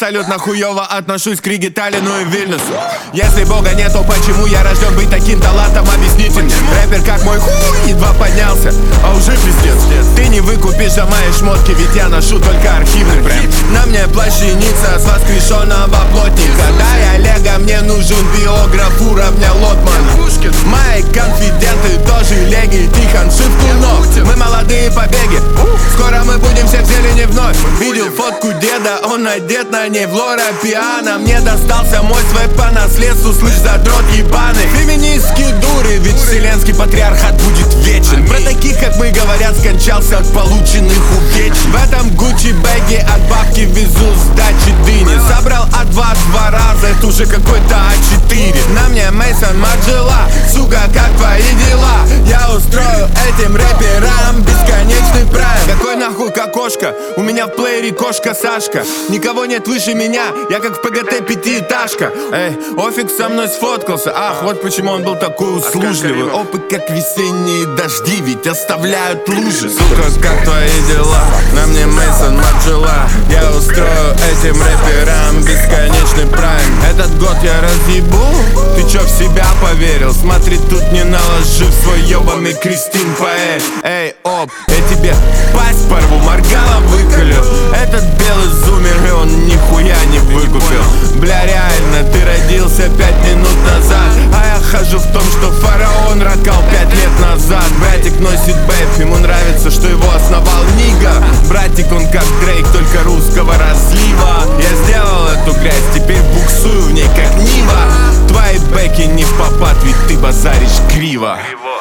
абсолютно хуёво отношусь к Риге, Таллину и Вильнюсу. Если Бога нет, то почему я рожден быть таким талантом, объясните мне. Рэпер как мой хуй едва поднялся, а уже пиздец. Ты не выкупишь за мои шмотки, ведь я ношу только архивный бренд. На мне плащаница с воскрешенного плотника. Дай Олега, мне нужен биограф уровня Лотмана. Мои конфиденты тоже леги, Тихон Шевкунов. Мы молодые побеги, скоро мы будем все в зелени вновь. Видел фотку деда, он одет на ней в Лора Пиано. Мне достался мой свэп по наследству, слышь, задрот ебаный. Феминистские дуры, ведь вселенский патриархат будет вечен. Про таких, как мы, говорят, скончался от полученных увечий. В этом Гуччи бэге от бабки везу сдачи дыни. Собрал А2 два раза, это уже какой-то А4. На мне Мейсон Марджела, сука, как твои дела? Я устрою этим рэперам бесконечный прайм. Какой нахуй кокошка? У меня в плеере кошка Сашка. Никого нет выше меня, я как в ПГТ пятиэтажка. Эй, Офиг со мной сфоткался. Ах, вот почему он был такой услужливый. Опыт как весенние дожди, ведь оставляют лужи. Сука, как твои дела? На мне Мейсон Марджела. Я устрою этим рэперам бесконечный прайм. Этот год я разъебу. Ты чё, в себя поверил? Смотри, тут не наложи в свой ёбаный Кристин Поэль. Эй, оп, я тебе пасть порву, моргала выколю. Этот белый зумер, и он нихуя не выкупил. Бля, реально, ты родился 5 минут назад, а я хожу в том, что фараон ракал 5 лет назад. Братик носит бэйп, ему нравится, что его основал Нига. Братик, он как Дрейк, только русского разлива. Я сделал эту грязь, теперь буксую в ней как Нива. Твои бэки не в попад, ведь ты базаришь криво.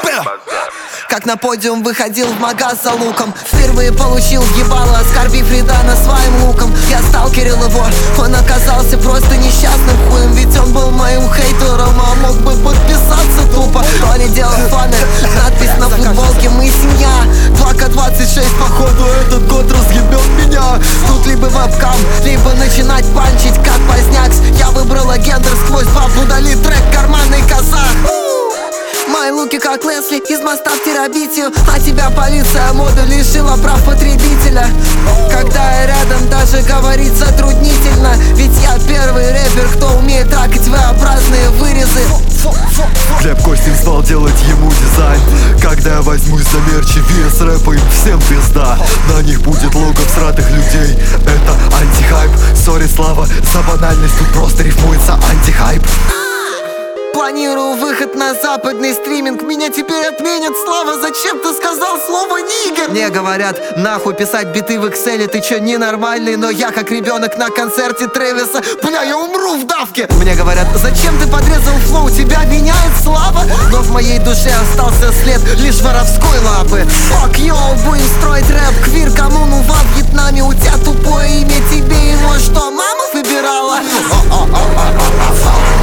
Как на подиум выходил в магаз за луком, впервые получил ебало, оскорбив Ридана своим луком. Я сталкерил его, он оказался просто несчастным хуем. Ведь он был моим хейтером, а мог бы подписаться тупо. То ли дело фанер, надпись на футболке «Мы семья». 2К26, походу этот год разъебет меня. Тут либо вебкам, либо начинать панчить как позднякс. Я выбрала гендер сквозь бабу, удали трек «Карманный казах». Мои луки как Лесли из моста в терабитию. А тебя полиция моды лишила прав потребителя. Когда я рядом, даже говорить затруднительно. Ведь я первый рэпер, кто умеет тракать V-образные вырезы. Рэп Костин стал делать ему дизайн. Когда я возьмусь за мерч и вес рэпа, им всем пизда. На них будет лого всратых людей. Это антихайп. Сори, Слава, за банальность тут просто рифмуется антихайп. Планирую выход на западный стриминг. Меня теперь отменят, Слава, зачем ты сказал слово нигер? Мне говорят, нахуй писать биты в Excel, ты чё, ненормальный? Но я как ребенок на концерте Трэвиса. Бля, я умру в давке. Мне говорят, зачем ты подрезал флоу? Тебя обвиняет Слава. Но в моей душе остался след лишь воровской лапы. Fuck yo, будем строить рэп, квир коммуну во Вьетнаме. У тебя тупое имя, тебе его что, мама выбирала?